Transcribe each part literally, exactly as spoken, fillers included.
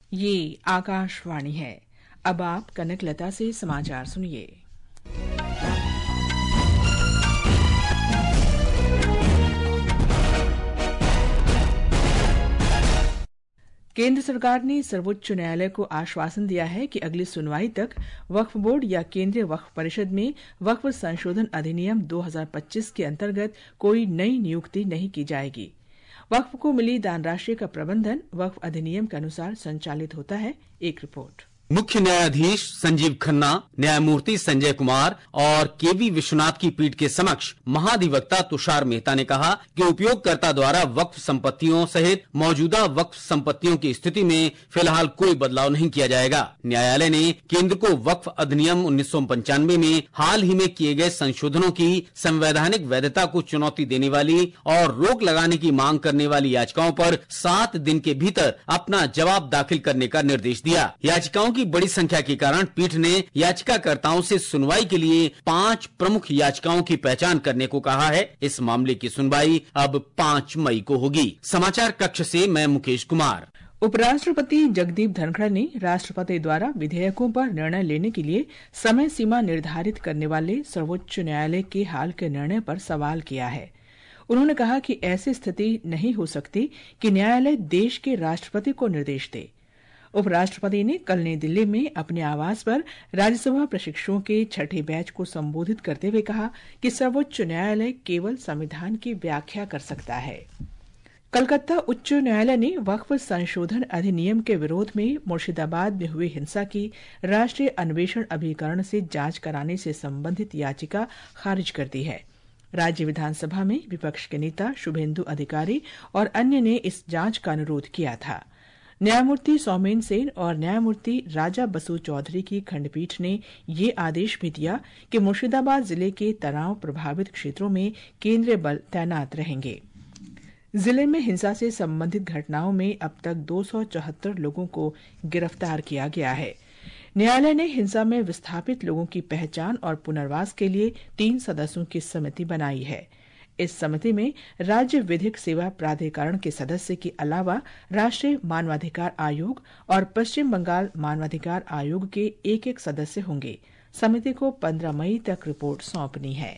ये आकाशवाणी है। अब आप कनकलता से समाचार सुनिए। केंद्र सरकार ने सर्वोच्च न्यायालय को आश्वासन दिया है कि अगली सुनवाई तक वक्फ बोर्ड या केंद्रीय वक्फ परिषद में वक्फ संशोधन अधिनियम दो हज़ार पच्चीस के अंतर्गत कोई नई नियुक्ति नहीं की जाएगी। वक्फ को मिली दान राशि का प्रबंधन वक्फ अधिनियम के अनुसार संचालित होता है। एक रिपोर्ट। मुख्य न्यायाधीश संजीव खन्ना, न्यायमूर्ति संजय कुमार और केवी विश्वनाथ की पीठ के समक्ष महाधिवक्ता तुषार मेहता ने कहा कि उपयोगकर्ता द्वारा वक्फ संपत्तियों सहित मौजूदा वक्फ संपत्तियों की स्थिति में फिलहाल कोई बदलाव नहीं किया जाएगा। न्यायालय ने केंद्र को वक्फ अधिनियम उन्नीस सौ पंचानवे में हाल ही में किए गए संशोधनों की संवैधानिक वैधता को चुनौती देने वाली और रोक लगाने की मांग करने वाली याचिकाओं पर सात दिन के भीतर अपना जवाब दाखिल करने का निर्देश दिया। याचिकाओं की बड़ी संख्या के कारण पीठ ने याचिकाकर्ताओं से सुनवाई के लिए पांच प्रमुख याचिकाओं की पहचान करने को कहा है। इस मामले की सुनवाई अब पांच मई को होगी। समाचार कक्ष से मैं मुकेश कुमार। उपराष्ट्रपति जगदीप धनखड़ ने राष्ट्रपति द्वारा विधेयकों पर निर्णय लेने के लिए समय सीमा निर्धारित करने वाले सर्वोच्च न्यायालय के हाल के निर्णय पर सवाल किया है। उन्होंने कहा कि ऐसी स्थिति नहीं हो सकती कि न्यायालय देश के राष्ट्रपति को निर्देश दे। उपराष्ट्रपति ने कल नई दिल्ली में अपने आवास पर राज्यसभा प्रशिक्षुओं के छठे बैच को संबोधित करते हुए कहा कि सर्वोच्च न्यायालय केवल संविधान की व्याख्या कर सकता है। कलकत्ता उच्च न्यायालय ने वक्फ संशोधन अधिनियम के विरोध में मुर्शिदाबाद में हुई हिंसा की राष्ट्रीय अन्वेषण अभिकरण से जांच कराने से संबंधित याचिका खारिज कर दी है। राज्य विधानसभा में विपक्ष के नेता शुभेंदु अधिकारी और अन्य ने इस जांच का अनुरोध किया था। न्यायमूर्ति सौमेन सेन और न्यायमूर्ति राजा बसु चौधरी की खंडपीठ ने ये आदेश भी दिया कि मुर्शिदाबाद जिले के तनाव प्रभावित क्षेत्रों में केंद्रीय बल तैनात रहेंगे। जिले में हिंसा से संबंधित घटनाओं में अब तक दो सौ चौहत्तर लोगों को गिरफ्तार किया गया है। न्यायालय ने हिंसा में विस्थापित लोगों की पहचान और पुनर्वास के लिए तीन सदस्यों की समिति बनाई है। इस समिति में राज्य विधिक सेवा प्राधिकरण के सदस्य के अलावा राष्ट्रीय मानवाधिकार आयोग और पश्चिम बंगाल मानवाधिकार आयोग के एक एक सदस्य होंगे। समिति को पंद्रह मई तक रिपोर्ट सौंपनी है।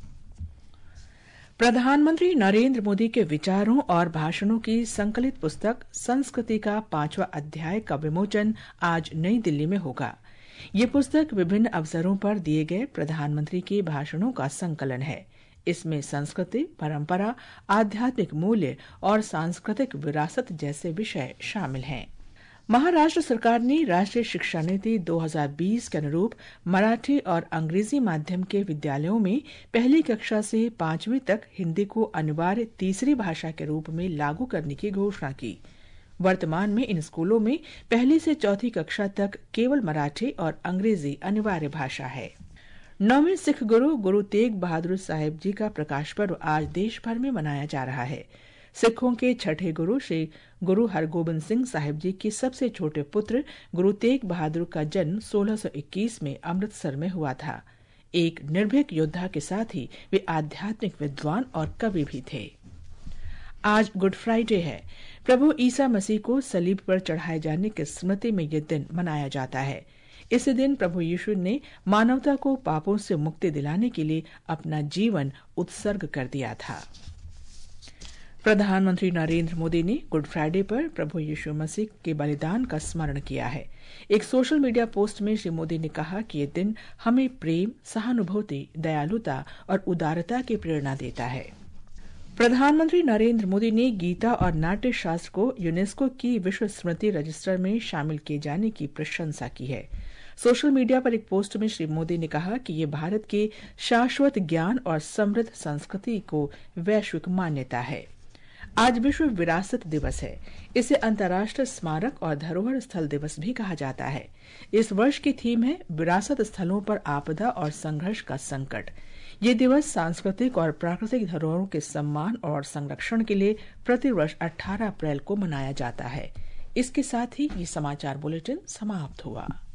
प्रधानमंत्री नरेंद्र मोदी के विचारों और भाषणों की संकलित पुस्तक संस्कृति का पांचवा अध्याय का विमोचन आज नई दिल्ली में होगा। ये पुस्तक विभिन्न अवसरों पर दिए गए प्रधानमंत्री के भाषणों का संकलन है। इसमें संस्कृति, परंपरा, आध्यात्मिक मूल्य और सांस्कृतिक विरासत जैसे विषय शामिल हैं। महाराष्ट्र सरकार ने राष्ट्रीय शिक्षा नीति दो हज़ार बीस के अनुरूप मराठी और अंग्रेजी माध्यम के विद्यालयों में पहली कक्षा से पांचवीं तक हिंदी को अनिवार्य तीसरी भाषा के रूप में लागू करने की घोषणा की। वर्तमान में इन स्कूलों में पहली से चौथी कक्षा तक केवल मराठी और अंग्रेजी अनिवार्य भाषा है। नौवें सिख गुरु गुरु तेग बहादुर साहिब जी का प्रकाश पर्व आज देश भर में मनाया जा रहा है। सिखों के छठे गुरु श्री गुरु हरगोबिंद सिंह साहिब जी के सबसे छोटे पुत्र गुरु तेग बहादुर का जन्म सोलह सौ इक्कीस में अमृतसर में हुआ था। एक निर्भीक योद्धा के साथ ही वे आध्यात्मिक विद्वान और कवि भी थे। आज गुड फ्राइडे है। प्रभु ईसा मसीह को सलीब पर चढ़ाए जाने की स्मृति में यह दिन मनाया जाता है। इस दिन प्रभु यीशु ने मानवता को पापों से मुक्ति दिलाने के लिए अपना जीवन उत्सर्ग कर दिया था। प्रधानमंत्री नरेंद्र मोदी ने गुड फ्राइडे पर प्रभु यीशु मसीह के बलिदान का स्मरण किया है। एक सोशल मीडिया पोस्ट में श्री मोदी ने कहा कि यह दिन हमें प्रेम, सहानुभूति, दयालुता और उदारता की प्रेरणा देता है। प्रधानमंत्री नरेंद्र मोदी ने गीता और नाट्य शास्त्र को यूनेस्को की विश्व स्मृति रजिस्टर में शामिल किए जाने की प्रशंसा की है। सोशल मीडिया पर एक पोस्ट में श्री मोदी ने कहा कि ये भारत के शाश्वत ज्ञान और समृद्ध संस्कृति को वैश्विक मान्यता है। आज विश्व विरासत दिवस है। इसे अंतर्राष्ट्रीय स्मारक और धरोहर स्थल दिवस भी कहा जाता है। इस वर्ष की थीम है विरासत स्थलों पर आपदा और संघर्ष का संकट। ये दिवस सांस्कृतिक और प्राकृतिक धरोहरों के सम्मान और संरक्षण के लिए प्रतिवर्ष अठारह अप्रैल को मनाया जाता है। इसके साथ ही ये समाचार बुलेटिन समाप्त हुआ।